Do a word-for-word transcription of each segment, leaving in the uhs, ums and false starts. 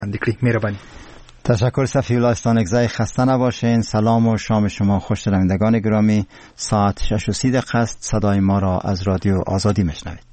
اندیکلی مهربانی. تشکر صفی الله استانگزای، خسته نباشین. سلام و شام شما خوش شنوندگان گرامی. ساعت شش و سی دقیقه است. صدای ما را از رادیو آزادی میشنوید.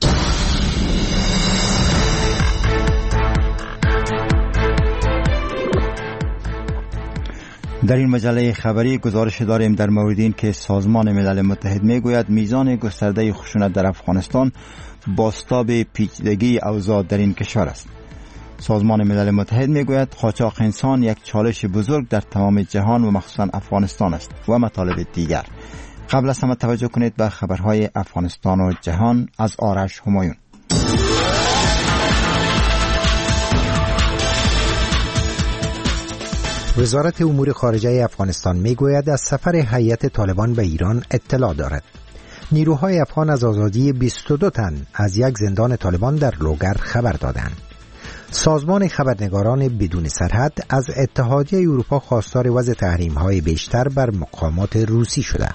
در این مجله خبری گزارش داریم در مورد این که سازمان ملل متحد میگوید میزان گسترده خشونت در افغانستان بازتاب پیچیدگی اوضاع در این کشور است. سازمان ملل متحد میگوید قاچاق انسان یک چالش بزرگ در تمام جهان و مخصوصا افغانستان است و مطالب دیگر. قبل از همه توجه کنید به خبرهای افغانستان و جهان از آرش همایون. وزارت امور خارجه افغانستان میگوید از سفر هیئت طالبان به ایران اطلاع دارد. نیروهای افغان از آزادی بیست و دو تن از یک زندان طالبان در لوگر خبر دادند. سازمان خبرنگاران بدون سرحد از اتحادیه اروپا خواستار وضع تحریم‌های بیشتر بر مقامات روسی شده.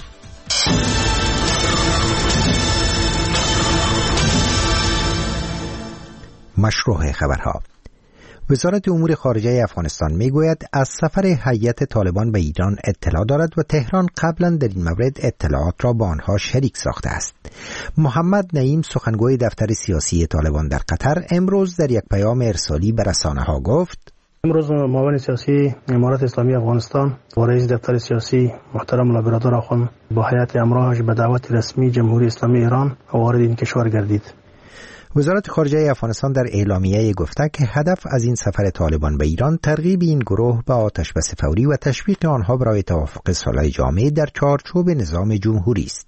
مشروع خبرها. وزارت امور خارجه افغانستان میگوید از سفر هیئت طالبان به ایران اطلاع دارد و تهران قبلا در این مورد اطلاعات را با آنها شریک ساخته است. محمد نعیم سخنگوی دفتر سیاسی طالبان در قطر امروز در یک پیام ارسالی به رسانه‌ها گفت: امروز معاون سیاسی امارات اسلامی افغانستان و رئیس دفتر سیاسی محترم لابرادور آخوند با هیئت همراهش به دعوت رسمی جمهوری اسلامی ایران وارد این کشور گردید. وزارت خارجه افغانستان در اعلامیه گفته که هدف از این سفر طالبان به ایران ترغیب این گروه به آتش بس فوری و تشویق آنها برای توافق صلح جامع در چارچوب نظام جمهوری است.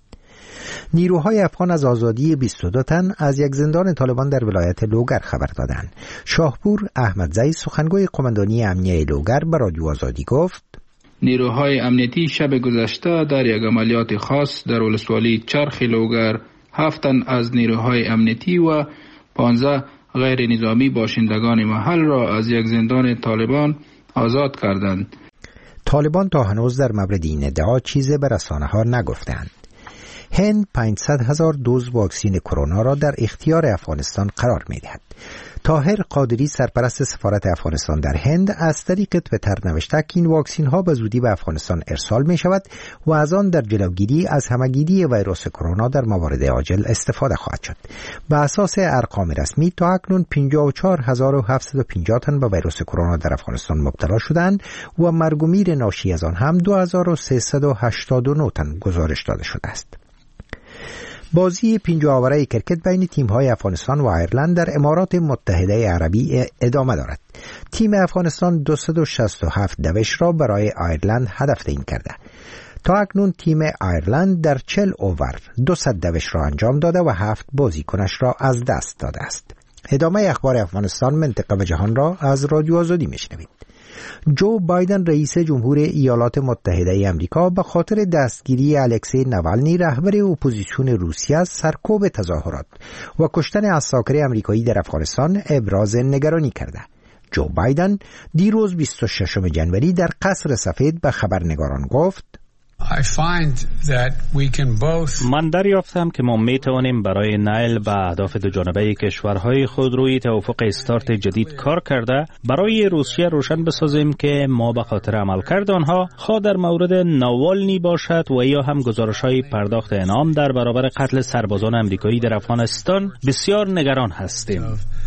نیروهای افغان از آزادی بیست و دو تن از یک زندان طالبان در ولایت لوگر خبر دادند. شاهپور احمدزی سخنگوی قماندانی امنیه لوگر به رادیو آزادی گفت: نیروهای امنیتی شب گذشته در یک عملیات خاص در ولسوالی چرخ لوگر هفت تن از نیروهای امنیتی و پانزده غیر نظامی باشندگان محل را از یک زندان طالبان آزاد کردند. طالبان تا هنوز در مورد این ادعا چیزی به رسانه‌ها نگفتند. هند پانصد هزار دوز واکسین کرونا را در اختیار افغانستان قرار می‌دهد. طاهر قادری سرپرست سفارت افغانستان در هند از طریق توییتر نوشته که این واکسین ها به زودی به افغانستان ارسال می شود و از آن در جلوگیری از همگیری ویروس کرونا در موارد عاجل استفاده خواهد شد. به اساس ارقام رسمی تا اکنون پنجاه و چهار هزار و هفتصد و پنجاه تن به ویروس کرونا در افغانستان مبتلا شدند و مرگ و میر ناشی از آن هم دو هزار و سیصد و هشتاد و نه تن گزارش داده شده است. بازی پنجاه آوره کرکت بین تیم‌های افغانستان و ایرلند در امارات متحده عربی ادامه دارد. تیم افغانستان دویست و شصت و هفت دوش را برای ایرلند هدف تعیین کرده. تا اکنون تیم ایرلند در چهل اوور دویست دوش را انجام داده و هفت بازیکنش را از دست داده است. ادامه اخبار افغانستان، منطقه و جهان را از رادیو آزادی میشنوید. جو بایدن رئیس جمهور ایالات متحده آمریکا به خاطر دستگیری الکسی نوالنی رهبر اپوزیسیون روسیه از سرکوب تظاهرات و کشتن عساکر آمریکایی در افغانستان ابراز نگرانی کرده. جو بایدن دیروز بیست و ششم ژانویه در قصر سفید به خبرنگاران گفت: من دریافتم که ما می توانیم برای نیل به اهداف دو جانبه کشورهای خود روی توافق استارت جدید کار کرده برای روسیه روشن بسازیم که ما به خاطر عملکرد آنها خواه در مورد نوالنی باشد و یا هم گزارش‌های پرداخت انعام در برابر قتل سربازان آمریکایی در افغانستان بسیار نگران هستیم.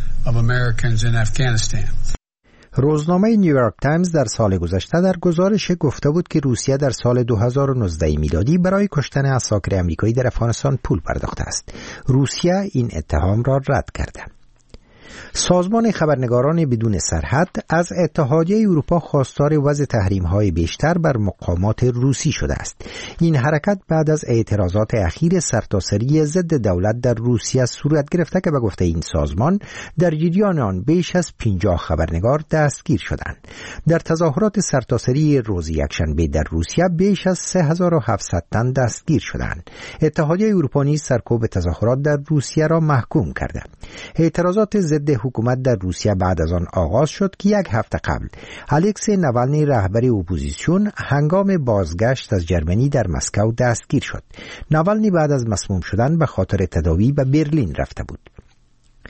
روزنامه نیویورک تایمز در سال گذشته در گزارش گفته بود که روسیه در سال دو هزار و نوزده میلادی برای کشتن عساکر آمریکایی در افغانستان پول پرداخته است. روسیه این اتهام را رد کرده. سازمان خبرنگاران بدون سرحد از اتحادیه اروپا خواستار وضع تحریم‌های بیشتر بر مقامات روسی شده است. این حرکت بعد از اعتراضات اخیر سرتاسری ضد دولت در روسیه صورت گرفته که به گفته این سازمان در جریان آن بیش از پنجاه خبرنگار دستگیر شدند. در تظاهرات سرتاسری روز یکشنبه در روسیه بیش از سه هزار و هفتصد تن دستگیر شدند. اتحادیه اروپا نیز سرکوب تظاهرات در روسیه را محکوم کرده. اعتراضات ضد حکومت در روسیه بعد از آن آغاز شد که یک هفته قبل الکسی نوالنی رهبر اپوزیسیون هنگام بازگشت از جرمنی در مسکو دستگیر شد. نوالنی بعد از مسموم شدن به خاطر تداوی به برلین رفته بود.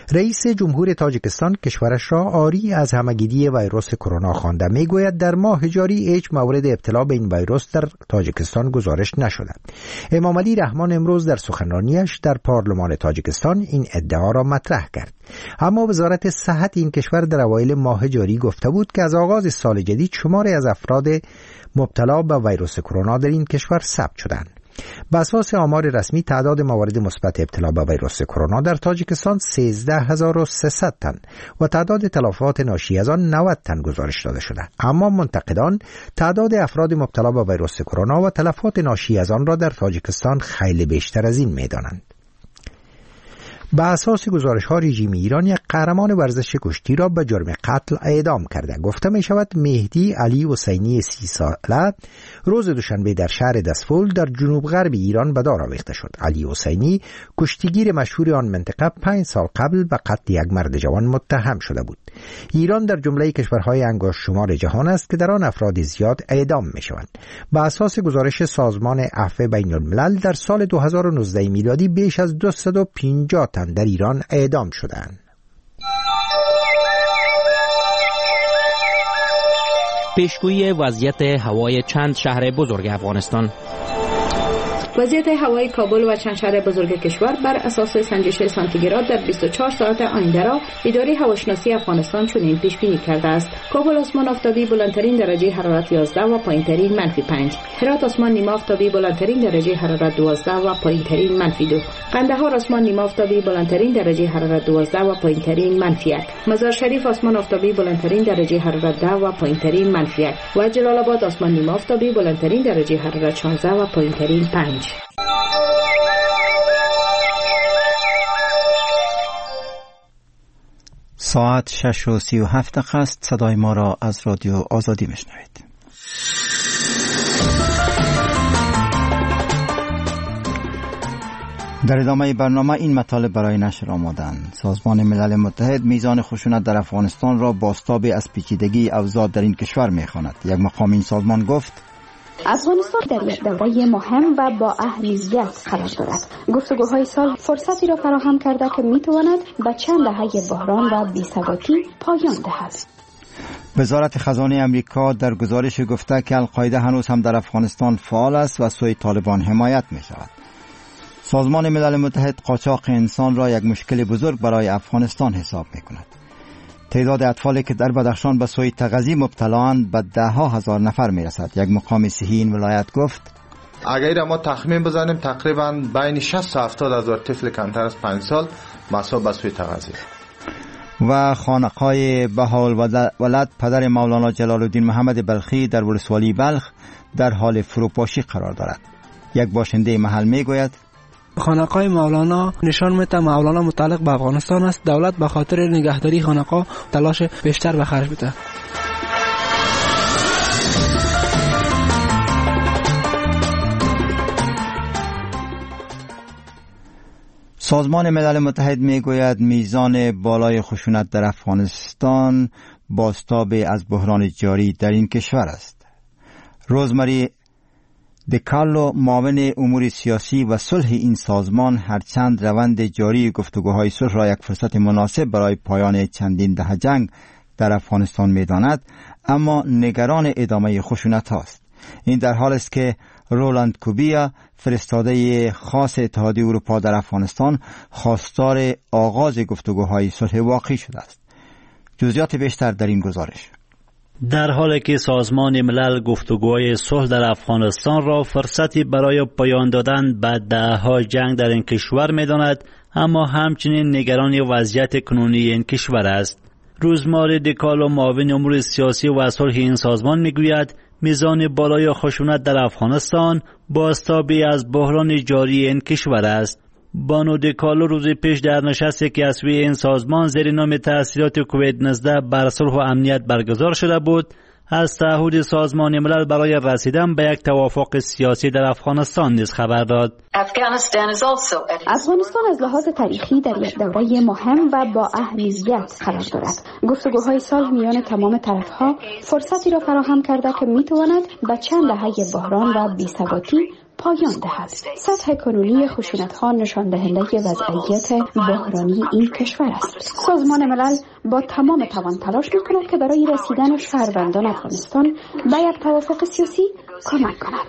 رئیس جمهور تاجیکستان کشورش را عاری از همگیری ویروس کرونا خوانده. میگوید در ماه جاری هیچ مورد ابتلا به این ویروس در تاجیکستان گزارش نشده. امامعلی رحمان امروز در سخنرانیش در پارلمان تاجیکستان این ادعا را مطرح کرد. اما وزارت صحت این کشور در اوایل ماه جاری گفته بود که از آغاز سال جدید شماری از افراد مبتلا به ویروس کرونا در این کشور ثبت شدند. بر اساس آمار رسمی تعداد موارد مثبت ابتلا به ویروس کرونا در تاجیکستان سیزده هزار و سیصد تن و تعداد تلفات ناشی از آن نود تن گزارش داده شده. اما منتقدان تعداد افراد مبتلا به ویروس کرونا و تلفات ناشی از آن را در تاجیکستان خیلی بیشتر از این می‌دانند. به اساس گزارش ها رژیم ایران یک قهرمان ورزش کشتی را به جرم قتل اعدام کرده. گفته می شود مهدی علی حسینی سی ساله روز دوشنبه در شهر دسفول در جنوب غرب ایران به دار آویخته شد. علی حسینی کشتیگیر مشهور آن منطقه پنج سال قبل به قتل یک مرد جوان متهم شده بود. ایران در جمله کشورهای انگشت شمار جهان است که در آن افراد زیاد اعدام می شوند. به اساس گزارش سازمان عفو بین الملل در سال دو هزار و نوزده میلادی بیش از دویست و پنجاه تن در ایران اعدام شدند. پیشگویی وضعیت هوای چند شهر بزرگ افغانستان. وضعیت هوای کابل و چند شهر بزرگ کشور بر اساس سنجش سانتیگراد در بیست و چهار ساعت آینده را اداره هواشناسی افغانستان چنین پیش بینی کرده است: کابل آسمان آفتابی بلندترین درجه حرارت یازده و پایینترین منفی پنج، هرات آسمان نیمه آفتابی بلندترین درجه حرارت دوازده و پایینترین منفی دو، قندهار آسمان نیمه آفتابی بلندترین درجه حرارت دوازده و پایینترین منفی یک، مزار شریف آسمان آفتابی بلندترین درجه حرارت ده و پایینترین منفی یک و جلال آباد آسمان نیمه آفتابی بلندترین درجه حرارت شانزده و پایینترین پنج. ساعت شش و سی و هفت دقیقه است. صدای ما را از رادیو آزادی میشنوید. در ادامه برنامه این مطالب برای نشر آمدند. سازمان ملل متحد میزان خشونت در افغانستان را بازتاب از پیچیدگی اوضاع در این کشور میخواند. یک مقام این سازمان گفت افغانستان در یک دوره مهم و با اهمیت قرار دارد. گفتگوهای سال فرصتی را فراهم کرده که میتواند به چند دهه بحران و بی‌ثباتی پایان دهد. وزارت خزانه امریکا در گزارش گفته که القاعده هنوز هم در افغانستان فعال است و سوی طالبان حمایت می شود. سازمان ملل متحد قاچاق انسان را یک مشکل بزرگ برای افغانستان حساب می کند. تعداد اطفالی که در بدخشان به سوی تغذیه مبتلااند به ده ها هزار نفر می رسد. یک مقام صحی این ولایت گفت اگر ما تخمین بزنیم تقریبا بین شصت تا هفتاد هزار طفل کمتر از پنج سال مصاب به سوی تغذیه. و خانقاه بهاءالولد پدر مولانا جلال الدین محمد بلخی در ولسوالی بلخ در حال فروپاشی قرار دارد. یک باشنده محل می گوید خانقاه مولانا نشان میده مولانا متعلق به افغانستان است. دولت به خاطر نگهداری خانقاه تلاش بیشتر به خرج میده. سازمان ملل متحد میگوید میزان بالای خشونت در افغانستان بازتاب از بحران جاری در این کشور است. روزمری دکارلو معاون امور سیاسی و صلح این سازمان هرچند روند جاری گفتگوهای صلح را یک فرصت مناسب برای پایان چندین دهه جنگ در افغانستان می‌داند، اما نگران ادامه خشونت هاست. این در حال است که رولاند کوبیا فرستاده خاص اتحادیه اروپا در افغانستان خواستار آغاز گفتگوهای صلح واقعی شده است. جزئیات بیشتر در این گزارش. در حالی که سازمان ملل گفتگوهای صلح در افغانستان را فرصتی برای پایان دادن به دهه‌ها جنگ در این کشور می‌داند، اما همچنین نگران وضعیت کنونی این کشور است. روزمره دکارلو معاون امور سیاسی و صلح این سازمان می‌گوید میزان بالای خشونت در افغانستان بازتابی از بحران جاری این کشور است. بانو دکارلو روز پیش در نشستی که از سوی این سازمان زیر نام تأثیرات کووید نوزده بر صلح و امنیت برگزار شده بود، از تعهد سازمان ملل برای رسیدن به یک توافق سیاسی در افغانستان نیز خبر داد. افغانستان از لحاظ تاریخی در یک دوره مهم و با اهمیت قرار دارد. گفتگوهای صلح میان تمام طرفها فرصتی را فراهم کرده که میتواند به چند دهه بحران و بی‌ثباتی پایان دهد. سطح کنونی خشونت‌ها نشان دهنده وضعیت بحرانی این کشور است. سازمان ملل با تمام توان تلاش می‌کند که برای رسیدن شهروندان افغانستان به یک توافق سیاسی کمک کند.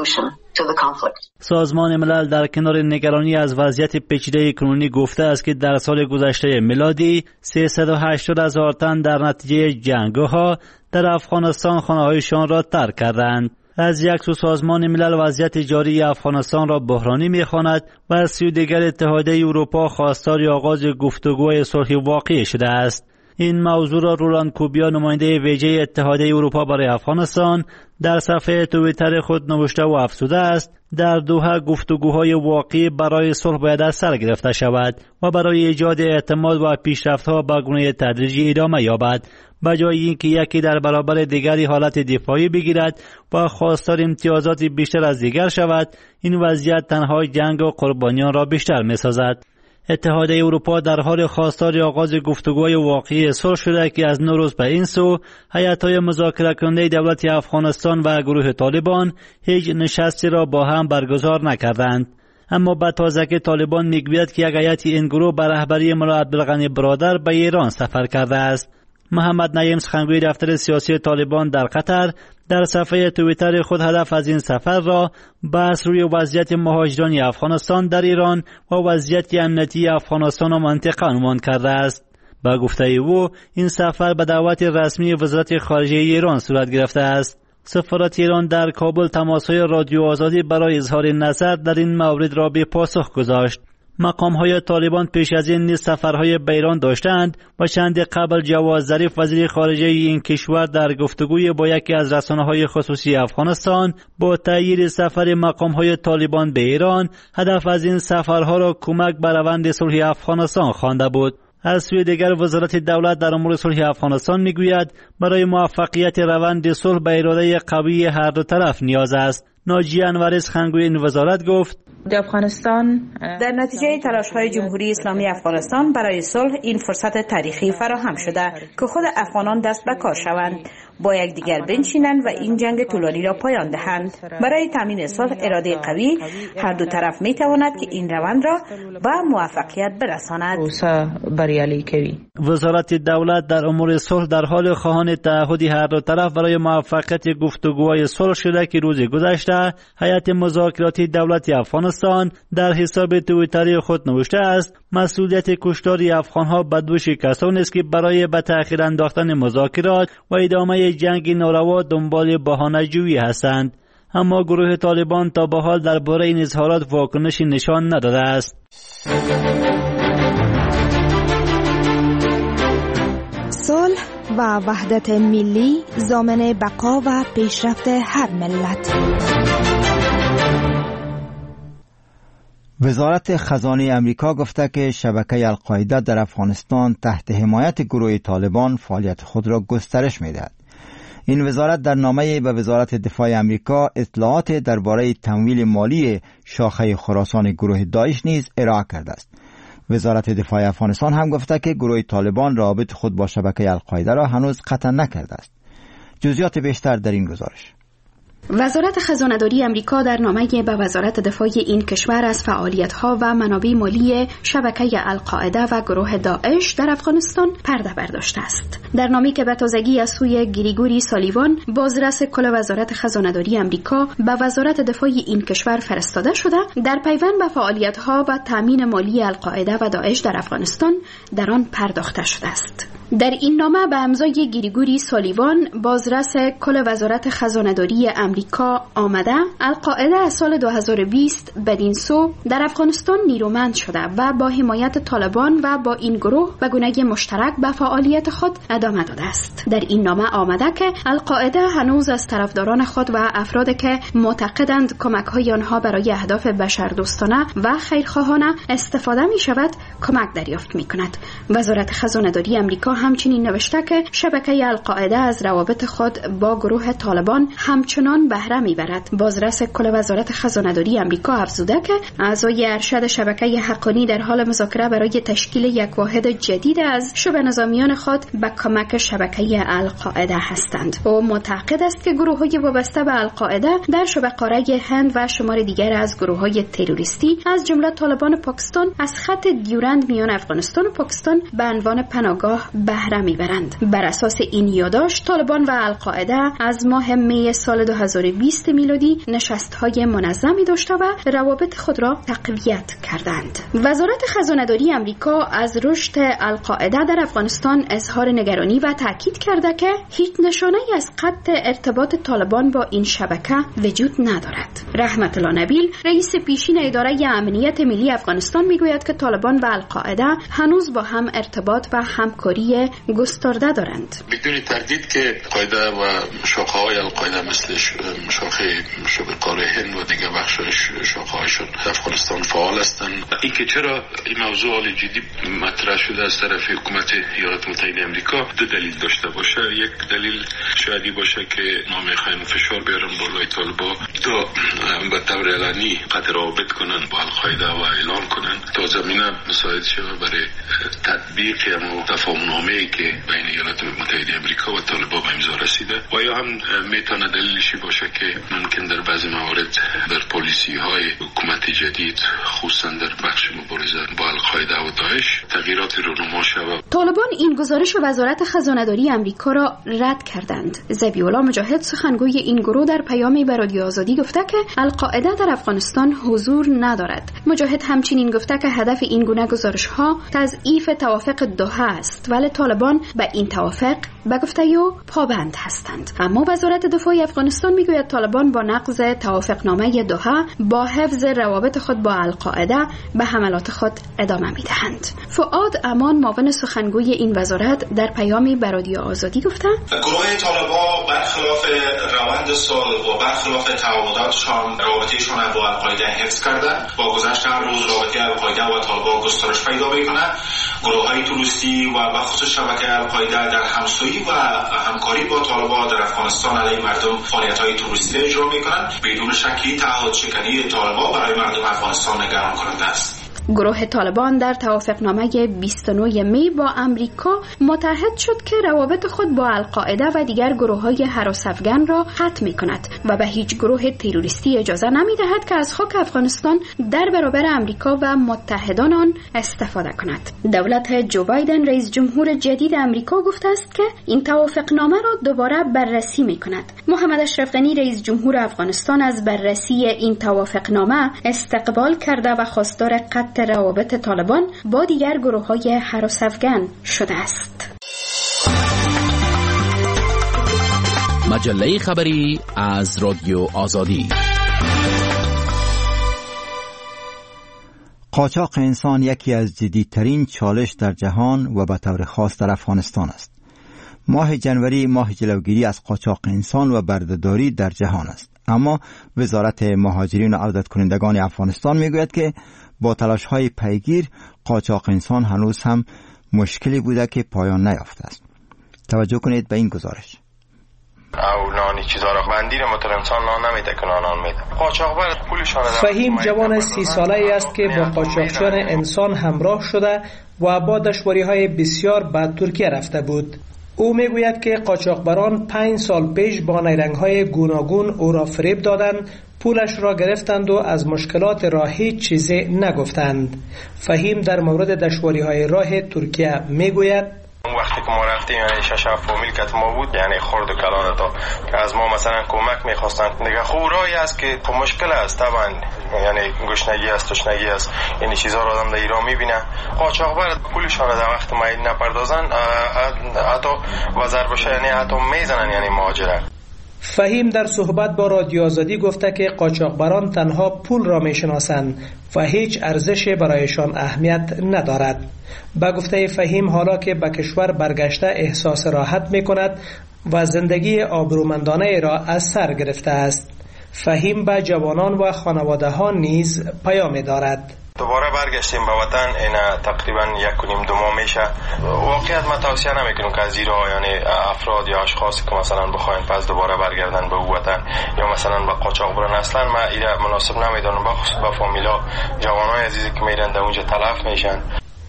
سازمان ملل در کنار نگرانی از وضعیت پیچیده کنونی گفته است که در سال گذشته میلادی سیصد و هشتاد هزار تن در نتیجه جنگ‌ها در افغانستان خانه‌هایشان را ترک کردند. از یک سو سازمان ملل وضعیت جاری افغانستان را بحرانی می‌خواند و از سوی دیگر اتحادیه اروپا خواستار آغاز گفتگوهای صلح واقعی شده است. این موضوع را رولاند کوبیا، نماینده ویژه اتحادیه اروپا برای افغانستان، در صفحه توییتر خود نوشته و افزوده است در دوحه گفتگوهای واقعی برای صلح باید از سر گرفته شود و برای ایجاد اعتماد و پیشرفت‌ها به گونه تدریجی ادامه یابد، بجای اینکه یکی در برابر دیگری حالت دفاعی بگیرد و خواستار امتیازات بیشتر از دیگر شود. این وضعیت تنها جنگ و قربانیان را بیشتر می‌سازد. اتحادیه اروپا در حال خواستار آغاز گفتگوهای واقعی صلح شده که از نو روز به این سو هیئت‌های مذاکره کننده دولت افغانستان و گروه طالبان هیچ نشستی را با هم برگزار نکردند. اما به تازگی طالبان میگوید که یک هیئت این گروه به رهبری ملا عبدالغنی برادر به ایران سفر کرده است. محمد نعیم سخنگوی دفتر سیاسی طالبان در قطر در صفحه توییتر خود هدف از این سفر را بحث روی وضعیت مهاجران افغانستان در ایران و وضعیت امنیتی افغانستان و منطقه عنوان کرده است. با گفته او این سفر به دعوت رسمی وزارت خارجه ایران صورت گرفته است. سفارت ایران در کابل تماس‌های رادیو آزادی برای اظهار نظر در این مورد را به پاسخ گذاشت. مقام‌های طالبان پیش از این نیز سفرهای به ایران داشتند و چند قبل جواد ظریف وزیر خارجه این کشور در گفتگوی با یکی از رسانه‌های خصوصی افغانستان با تأیید سفر مقام‌های طالبان به ایران هدف از این سفرها را کمک به روند صلح افغانستان خوانده بود. از سوی دیگر وزارت دولت در امور صلح افغانستان میگوید برای موفقیت روند صلح به اراده قوی هر دو طرف نیاز است. ناجیه انوری سخنگوی این وزارت گفت در افغانستان در نتیجه تلاش‌های جمهوری اسلامی افغانستان برای صلح این فرصت تاریخی فراهم شده که خود افغانان دست به کار شوند، با یکدیگر بنشینند و این جنگ طولانی را پایان دهند. برای تامین صلح اراده قوی هر دو طرف می‌تواند که این روند را به موفقیت برساند. وزارت دولت در امور صلح در حال خواهان تعهد هر دو طرف برای موفقیت گفتگوهای صلح شده که روز گذشته هیئت مذاکراتی دولت افغانستان در حساب توییتری خود نوشته است مسئولیت کشتار افغان‌ها به دوش کسانی است که برای به تأخیر انداختن مذاکرات و ادامه جنگ ناروا دنبال بهانه‌جویی هستند. اما گروه طالبان تا به حال درباره این اظهارات واکنشی نشان نداده است. صلح و وحدت ملی ضامن بقا و پیشرفت هر ملت. وزارت خزانه امریکا گفته که شبکه القاعده در افغانستان تحت حمایت گروه طالبان فعالیت خود را گسترش می‌دهد. این وزارت در نامه به وزارت دفاع امریکا اطلاعات درباره تمویل مالی شاخه خراسان گروه داعش نیز ارائه کرده است. وزارت دفاع افغانستان هم گفته که گروه طالبان رابط خود با شبکه القاعده را هنوز قطع نکرده است. جزئیات بیشتر در این گزارش. وزارت خزانه‌داری امریکا در نامه به وزارت دفاع این کشور از فعالیت‌ها و منابع مالی شبکه القاعده و گروه داعش در افغانستان پرده برداشته است. در نامه‌ای که به تازگی از سوی گریگوری سالیوان، بازرس کل وزارت خزانه‌داری امریکا به وزارت دفاع این کشور فرستاده شده، در پیوند به فعالیت‌ها و تامین مالی القاعده و داعش در افغانستان در آن پرداخته شده است. در این نامه به امضای گریگوری سالیوان، بازرس کل وزارت خزانه‌داری امریکا آمده، القاعده از سال دو هزار و بیست بدین سو در افغانستان نیرومند شده و با حمایت طالبان و با این گروه به گونه مشترک به فعالیت خود ادامه داده است. در این نامه آمده که القاعده هنوز از طرفداران خود و افرادی که معتقدند کمک‌های آنها برای اهداف بشردوستانه و خیرخواهانه استفاده می شود کمک دریافت می کند. وزارت خزانه‌داری امریکا همچنین نوشته که شبکه القاعده از روابط خود با گروه طالبان همچنان بهره میبرد. بازرس کل وزارت خزانه‌داری آمریکا افزوده که اعضای ارشد شبکه حقانی در حال مذاکره برای تشکیل یک واحد جدید از شبه نظامیان خود به کمک شبکه القاعده هستند. او معتقد است که گروه‌های وابسته به القاعده در شبه قاره هند و شمار دیگر از گروه‌های تروریستی از جمله طالبان پاکستان از خط دیورند میان افغانستان و پاکستان به عنوان پناهگاه بهره میبرند. بر اساس این یادداشت طالبان و القاعده از ماه می سال دو هزار و بیست میلادی نشست‌های منظمی داشته و روابط خود را تقویت کردند. وزارت خزانه‌داری آمریکا از رشد القاعده در افغانستان اظهار نگرانی و تاکید کرده که هیچ نشانه‌ای از قطع ارتباط طالبان با این شبکه وجود ندارد. رحمت الله نبیل، رئیس پیشین اداره امنیت ملی افغانستان میگوید که طالبان و القاعده هنوز با هم ارتباط و همکاری گسترده دارند. بدون تردید که قاعده و شاخه‌های القاعده مثل شاخه شبه قاره هند و دیگر بخش‌های شاخه‌هاشون افغانستان فعال هستند. این که چرا این موضوع حال جدی مطرح شده از طرف حکومت ایالات متحده آمریکا دو دلیل داشته باشه. یک دلیل شاید باشه که ما می‌خوایم فشار بیارن بالای طالبان تا به طور علنی قطع روابط کنن با القاعده و اعلان کنن تا زمینه مساعد شود برای تطبیق اما تفاهم‌نامه‌ای که بین ایالات متحده آمریکا و طالبان به امضا رسیده و یا هم میتونه دلیلشی باشه که ممکن در بعضی موارد در پالیسی‌های حکومت جدید خصوصا در بخش مبارزه با القاعده و داعش تغییرات رونما شود. طالبان این گزارش وزارت خزانه‌داری آمریکا را رد کردند. ذبیح‌الله مجاهد سخنگوی این گروه در پیامی به رادیو آزادی گفته که القاعده در افغانستان حضور ندارد. مجاهد همچنین گفته که هدف این گونه گزارش‌ها تضعیف توافق دوحه است، ولی طالبان به این توافق به گفته او پابند هستند. اما وزارت دفاع افغانستان میگوید طالبان با نقض توافقنامه دوحه با حفظ روابط خود با القاعده به حملات خود ادامه میدهند. فؤاد امان، معاون سخنگوی این وزارت، در پیامی به رادیو آزادی گفته گروه طالبان برخلاف روند صلح و برخلاف تعهداتشان رابطه‌شان با القاعده حفظ کردند. با گذشت هر روز رابطه القاعده و طالبان گسترش پیدا می‌کند. گروه‌های تروریستی و بخصوص شبکه القاعده در همسایگی و همکاری با طالبان در افغانستان علیه مردم فعالیت‌های تروریستی اجرا می‌کنند. بدون شکی تعهد شکنی طالبان برای مردم افغانستان نگران کننده است. گروه طالبان در توافقنامه بیست و نه می با امریکا متحد شد که روابط خود با القاعده و دیگر گروه‌های هراس افغان را قطع می‌کند و به هیچ گروه تروریستی اجازه نمی‌دهد که از خاک افغانستان در برابر امریکا و متحدان آن استفاده کند. دولت جو بایدن، رئیس جمهور جدید امریکا، گفته است که این توافقنامه را دوباره بررسی می‌کند. محمد اشرف غنی، رئیس جمهور افغانستان، از بررسی این توافقنامه استقبال کرده و خواستار قطع روابط طالبان با دیگر گروه‌های هراس افغان شده است. مجله خبری از رادیو آزادی. قاچاق انسان یکی از جدیدترین چالش در جهان و به طور خاص در افغانستان است. ماه جنوری ماه جلوگیری از قاچاق انسان و بردهداری در جهان است. اما وزارت مهاجرین و عودت کنندگان افغانستان میگوید که با تلاش‌های پیگیر قاچاق انسان هنوز هم مشکلی بوده که پایان نیافته است. توجه کنید به این گزارش. او نانی چیزا را بندیر متر انسان نان نمیده که نان میده. قاچاقبر پولشان فهیم جوان سی ساله ای است که با قاچاقچیان انسان همراه شده و با دشواری‌های بسیار به ترکیه رفته بود. او میگوید که قاچاقبران پنج سال پیش با نیرنگ‌های گوناگون او را فریب دادند، پولش را گرفتند و از مشکلات راه هیچ چیزی نگفتند. فهیم در مورد دشواری‌های راه ترکیه میگوید اون وقتی که ما رفتیم یعنی شش هفت فامیل که ما بود یعنی خرد و کلان تا که از ما مثلا کمک میخواستن دیگه خورایی است که خب مشکل است طبعا یعنی گشنگی است تشنگی است یعنی چیزا را آدم در ایران میبینه قاچاقبر پولشان در وقت ما نپردازن حتی وزر بشه یعنی حتی میزنن یعنی مهاجره. فهیم در صحبت با رادیو آزادی گفته که قاچاقبران تنها پول را میشناسند و هیچ ارزشی برایشان اهمیت ندارد. با گفته فهیم حالا که به کشور برگشته احساس راحت میکند و زندگی آبرومندانه را از سر گرفته است. فهیم به جوانان و خانواده ها نیز پیام دارد. دوباره برگشتیم به وطن. این تقریبا یک و نیم دو ماه میشه. واقعیت ما توصیه نمیکنم که از زیرا یعنی افراد یا اشخاص که مثلا بخواین پس دوباره برگردن به وطن یا مثلا به قاچاق برن، اصلا ما اینا مناسب نمیدونم. بخصوص به فامیلا جوانای عزیزی که میرن در اونجا تلف میشن.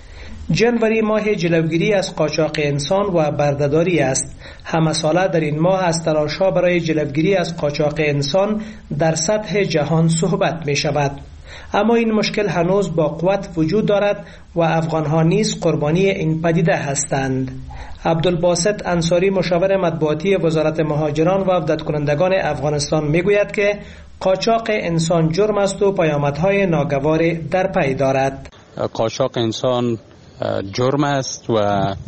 جنوری ماه جلوگیری از قاچاق انسان و بردهداری است. همه ساله در این ماه از تلاش‌ها برای جلوگیری از قاچاق انسان در سطح جهان صحبت می شود. اما این مشکل هنوز با قوت وجود دارد و افغان‌ها نیز قربانی این پدیده هستند. عبدالباسط انصاری مشاور مطبوعاتی وزارت مهاجران و عودت کنندگان افغانستان میگوید که قاچاق انسان جرم است و پیامدهای ناگوار در پی دارد. قاچاق انسان جرم است و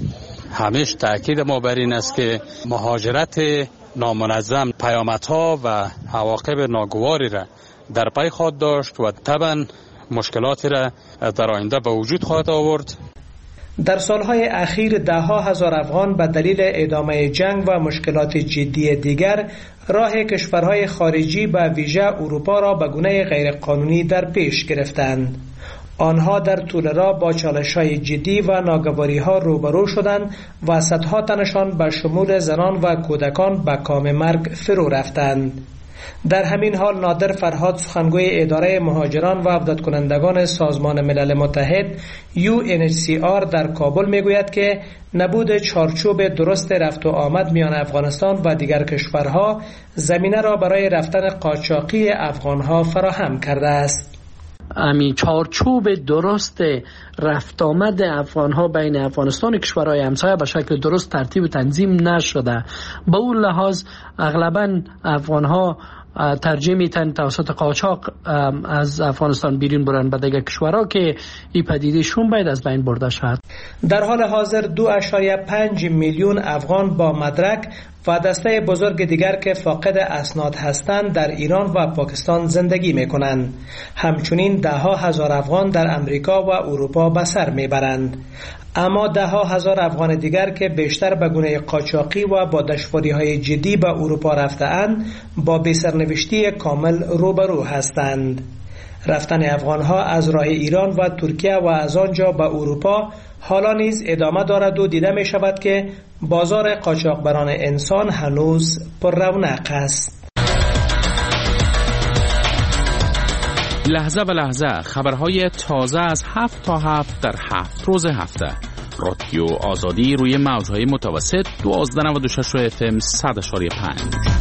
همیشه تاکید ما بر این است که مهاجرت نامنظم پیامدها و عواقب ناگواری را در پی خواهد داشت و طبعا مشکلاتی را در آینده به وجود خواهد آورد. در سالهای اخیر ده ها هزار افغان به دلیل ادامه جنگ و مشکلات جدی دیگر راه کشورهای خارجی به ویژه اروپا را به گونه غیرقانونی در پیش گرفتند. آنها در طول راه با چالش‌های جدی و ناگواری‌ها روبرو شدند و صدها تنشان به شمول زنان و کودکان به کام مرگ فرو رفتند. در همین حال نادر فرهاد سخنگوی اداره مهاجران و عودت کنندگان سازمان ملل متحد یو ان اچ سی آر در کابل میگوید که نبود چارچوب درست رفت و آمد میان افغانستان و دیگر کشورها زمینه را برای رفتن قاچاقی افغانها فراهم کرده است. امی چارچوب درست رفت آمد افغان ها بین افغانستان و کشورهای همسایه به شکل درست ترتیب و تنظیم نشده. به اون لحاظ اغلبا افغان ها ترجیح میتن توسط قاچاق از افغانستان بیرون برن به دیگر کشورها که این پدیدهشون باید از بین برده شد. در حال حاضر دو اشاریه پنج میلیون افغان با مدرک و دسته بزرگ دیگر که فاقد اسناد هستند در ایران و پاکستان زندگی میکنند. همچنین ده ها هزار افغان در امریکا و اروپا به سر میبرند. اما ده ها هزار افغان دیگر که بیشتر به گونه قاچاقی و با دشواری‌های جدی به اروپا رفته‌اند با بی‌سرنوشتی کامل روبرو هستند. رفتن افغان‌ها از راه ایران و ترکیه و از آنجا به اروپا حالا نیز ادامه دارد و دیده می شود که بازار قاچاقبران انسان هنوز پر رونق است. لحظه به لحظه خبرهای تازه از هفت تا هفت در هفت روز هفته. رادیو آزادی روی موجهای متوسط دوازده نود و شش اف ام صد اشاری پنج.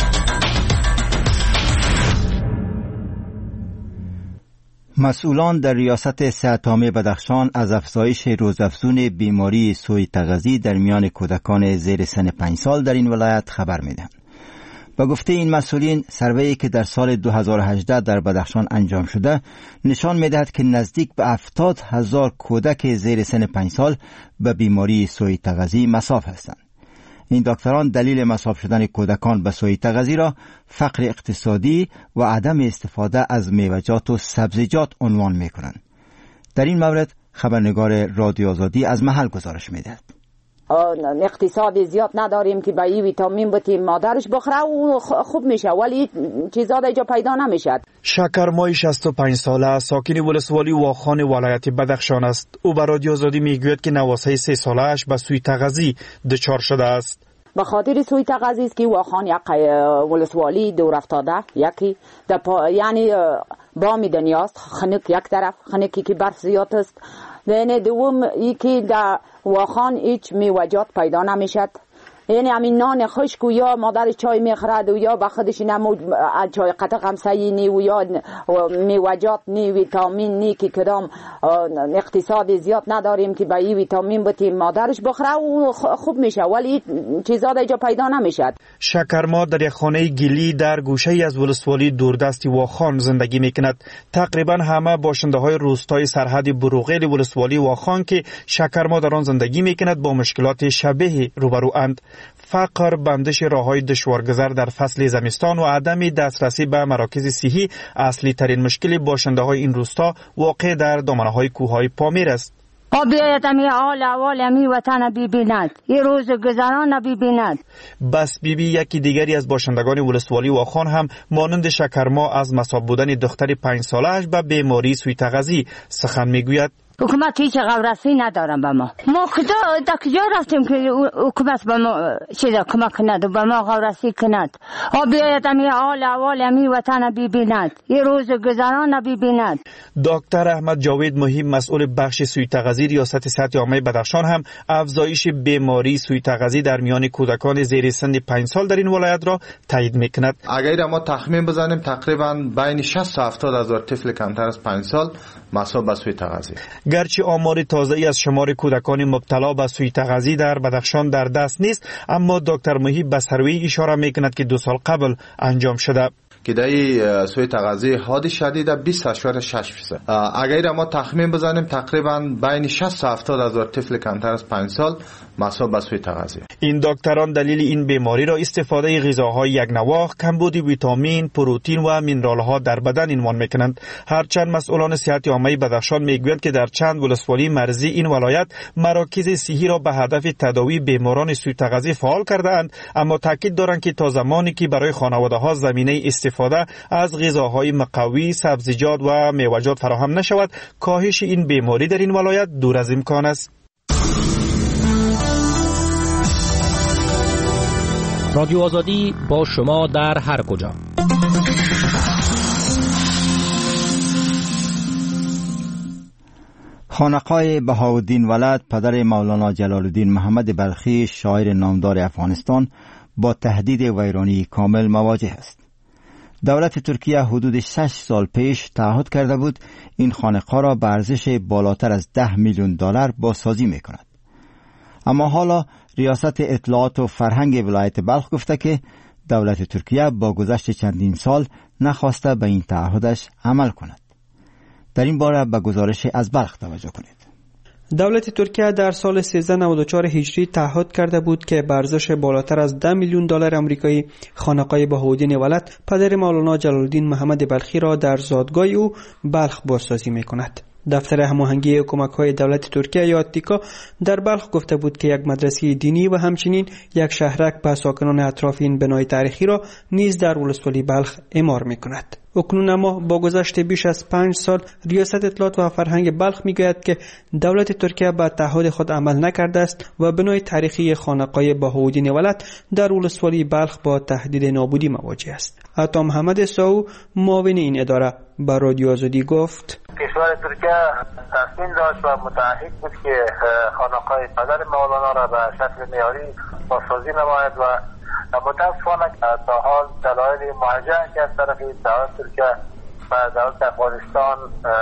مسئولان در ریاست صحت عامه بدخشان از افزایش روزافزون بیماری سوی تغذی در میان کودکان زیر سن پنج سال در این ولایت خبر میدهند. با گفته این مسئولین، سرویی که در سال دو هزار و هجده در بدخشان انجام شده نشان میدهد که نزدیک به هفتاد هزار کودک زیر سن پنج سال به بیماری سوی تغذی مصاب هستند. این دکتران دلیل مصاب شدن کودکان به سوی تغذی را فقر اقتصادی و عدم استفاده از میوه‌جات و سبزیجات عنوان میکنند. در این مورد خبرنگار رادیو آزادی از محل گزارش میدهد. اقتصاد زیاد نداریم که با این ویتامین بتیم مادرش بخوره و خوب میشه، ولی چیزا دیگه پیدا نمیشه. شکرمای شصت و پنج ساله ساکن ولسوالی واخان ولایت بدخشان است. او به رادیو آزادی میگوید که نواسه سه ساله‌اش به سوی تغذی دچار شده است. به خاطر سوی تغذی است که واخان یک ولسوالی دور افتاده، یکی یعنی بامی دنیاست، خنک یک طرف، خنکی که برف زیاد است. یعنی دوم یکی در واخان هیچ میوه‌جات پیدا نمیشد. یعنی همین نان خشک و یا مادر چای میخورد و یا به خودش نمو چای قطع همسایی نی و یا میوه‌جات نی، ویتامین نی که کدام اقتصاد زیاد نداریم که با این ویتامین بتیم مادرش بخوره و خوب میشه، ولی چیزا دیگه پیدا نمیشد. شکرما در یک خانه گلی در گوشه ای از ولسوالی دوردست واخان زندگی میکند. تقریبا همه باشنده های روستای سرحد بروغیل ولسوالی واخان که شکرما در آن زندگی میکند با مشکلات شبیه روبروند. فقر، بندش راههای دشوارگذر در فصل زمستان و عدم دسترسی به مراکز صحی اصلی ترین مشکل باشنده های این روستا واقع در دامنه های کوههای پامیر است. و بیاید امی آل اول امی وطن ببیند، این روز گذران ببیند. بس بیبی یکی دیگری از باشندگان ولسوالی واخان هم مانند شکرما از مصاب بودن دختر پنج ساله‌اش به بیماری سوی تغذی سخن میگوید. حکومت هیچ غورسی ندارم به ما. ما کجا تا کجا رفتیم که حکومت به ما چیزا کمک کند و به ما غورسی کند. آ بیاید امی آل اول امی وطن ببیند، این روز گذران ببیند. دکتر احمد جاوید مهم مسئول بخش سوی تغذی ریاست صحت عامه بدخشان هم افزایش بیماری سوی تغذی در میان کودکان زیر سن پنج سال در این ولایت را تایید میکند. اگر ما تخمین بزنیم تقریبا بین شصت تا هفتاد هزار طفل کمتر از پنج سال مصاب به سوی تغذی. گرچه آمار تازه‌ای از شمار کودکان مبتلا به سوی تغذی در بدخشان در دست نیست، اما دکتر محیب بصروی اشاره میکند که دو سال قبل انجام شده که در سوی تغذی حاد شدید بیست اشاره شش فیصد. اگر ما تخمین بزنیم تقریبا بین شصت تا هفتاد هزار طفل کمتر از پنج سال مصاب به سوی تغذی. این دکتران دلیل این بیماری را استفاده غذاهای یک نواخت، کمبود ویتامین، پروتئین و مینرال‌ها در بدن عنوان میکنند. هرچند مسئولان صحت عامه بدخشان میگویند که در چند ولسوالی مرزی این ولایت مراکز صحی را به هدف تداوی بیماران سوی تغذی فعال کرده‌اند، اما تاکید دارند که تا زمانی که برای خانواده‌ها زمینه استفاده از غذاهای مقوی، سبزیجات و میوه‌جات فراهم نشود، کاهش این بیماری در این ولایت دور از امکان است. رادیو آزادی با شما در هر کجا. خانقاه بهاءالدین ولد پدر مولانا جلال الدین محمد بلخی شاعر نامدار افغانستان با تهدید ویرانی کامل مواجه است. دولت ترکیه حدود شش سال پیش تعهد کرده بود این خانقاه را به ارزش بالاتر از ده میلیون دلار بازسازی میکند. اما حالا ریاست اطلاعات و فرهنگ ولایت بلخ گفته که دولت ترکیه با گذشت چندین سال نخواسته به این تعهدش عمل کند. در این باره به گزارش از بلخ توجه کنید. دولت ترکیه در سال سیزده نود و چهار هجری تعهد کرده بود که به ارزش بالاتر از ده میلیون دلار آمریکایی خانقاه بهاءالدین ولد پدر مولانا جلال الدین محمد بلخی را در زادگاه او بلخ بازسازی می‌کند. دفتر هماهنگی کمک‌های دولت ترکیه یا آتیکا در بلخ گفته بود که یک مدرسه دینی و همچنین یک شهرک به ساکنان اطراف این بنای تاریخی را نیز در ولسوالی بلخ اعمار می‌کند. اکنون اما با گذشت بیش از پنج سال ریاست اطلاعات و فرهنگ بلخ میگوید که دولت ترکیه به تعهد خود عمل نکرده است و بنای تاریخی خانقاه بهاءالدین ولد در ولسوالی بلخ با تهدید نابودی مواجه است. عطا محمد ساو معاون این اداره به رادیو آزادی گفت کشور ترکیه تصمیم داشت و متعهد بود که خانقاه پدر مولانا را به شکل معیاری بازسازی نماید و متاسفانه تا حال دلایل موجه که از طرف دولت ترکیه و دولت افغانستان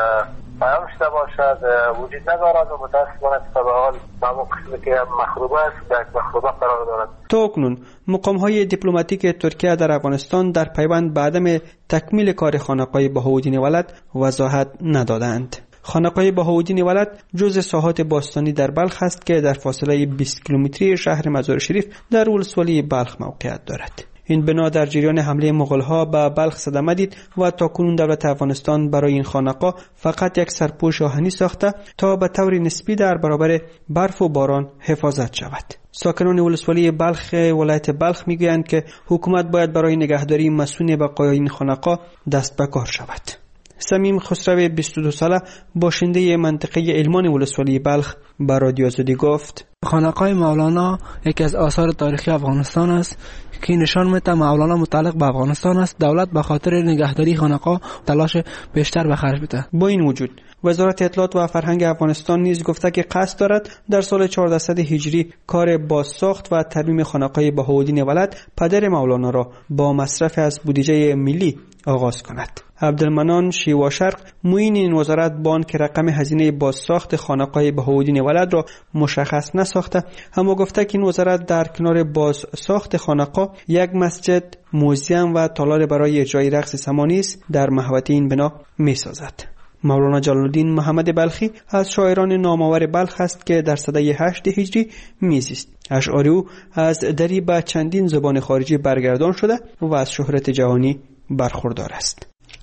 بیان شده باشد وجود ندارد و متاسفانه تا به حال همون قسمی که مخروبه است یک مخروبه قرار دارد. تا اکنون مقام‌های دیپلماتیک ترکیه در افغانستان در پیوند به عدم تکمیل کار خانقاه بهاءالدین ولد وضاحت ندادند. خانقاه بهاءالدین ولد جزء ساحات باستانی در بلخ است که در فاصله بیست کیلومتری شهر مزار شریف در ولسوالی بلخ موقعیت دارد. این بنا در جریان حمله مغول‌ها به بلخ صدمه دید و تاکنون دولت افغانستان برای این خانقاه فقط یک سرپوش آهنی ساخته تا به طور نسبی در برابر برف و باران حفاظت شود. ساکنان ولسوالی بلخ ولایت بلخ میگویند که حکومت باید برای نگهداری مسئول بقای این خانقاه دست به کار شود. سمیم خسرو بیست و دو ساله باشنده منطقه علمان ولسوالی بلخ به رادیو آزادی گفت خانقاه مولانا یکی از آثار تاریخی افغانستان است که نشان می‌دهد مولانا متعلق به افغانستان است. دولت به خاطر نگهداری خانقاه تلاش بیشتر به خرج بده. با این وجود وزارت اطلاعات و فرهنگ افغانستان نیز گفته که قصد دارد در سال چهاردهصد هجری کار بازساخت و ترمیم خانقاه بهاءالدین ولد پدر مولانا را با مصرف از بودجه ملی آغاز کند. عبدالمنان شیوا شرق معین این وزارت بان که رقم هزینه بازساخت خانقاه بهاءالدین ولد را مشخص نساخته، اما گفته که این وزارت در کنار بازساخت خانقاه یک مسجد، موزیم و تالار برای اجرای رقص سمانی در محوطه این بنا می‌سازد. مولانا جلال الدین محمد بلخی از شاعران نامآور بلخ است که در سده هشت هجری میزیست. اشعار او از دری به چندین زبان خارجی برگردان شده و از شهرت جهانی برخوردار است.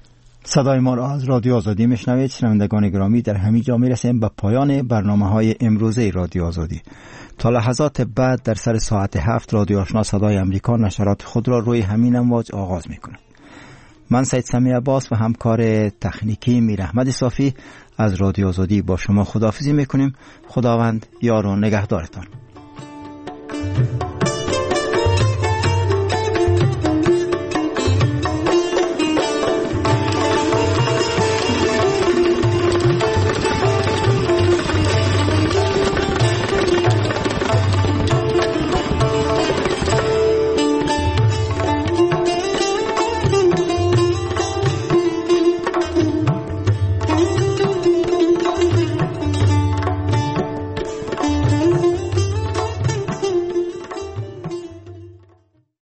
صدای ما را از رادیو آزادی میشنوید. شنوندگان گرامی، در همین جا میرسیم به پایان برنامه های امروزه رادیو آزادی. تا لحظات بعد در سر ساعت هفت رادیو آشنا صدای امریکا نشرات خود را روی همین امواج آغاز میکنه. من سید سمی عباس و همکار تکنیکی میر احمد صافی از رادیو آزادی با شما خداحافظی میکنیم. خداوند یار و نگهدارتان.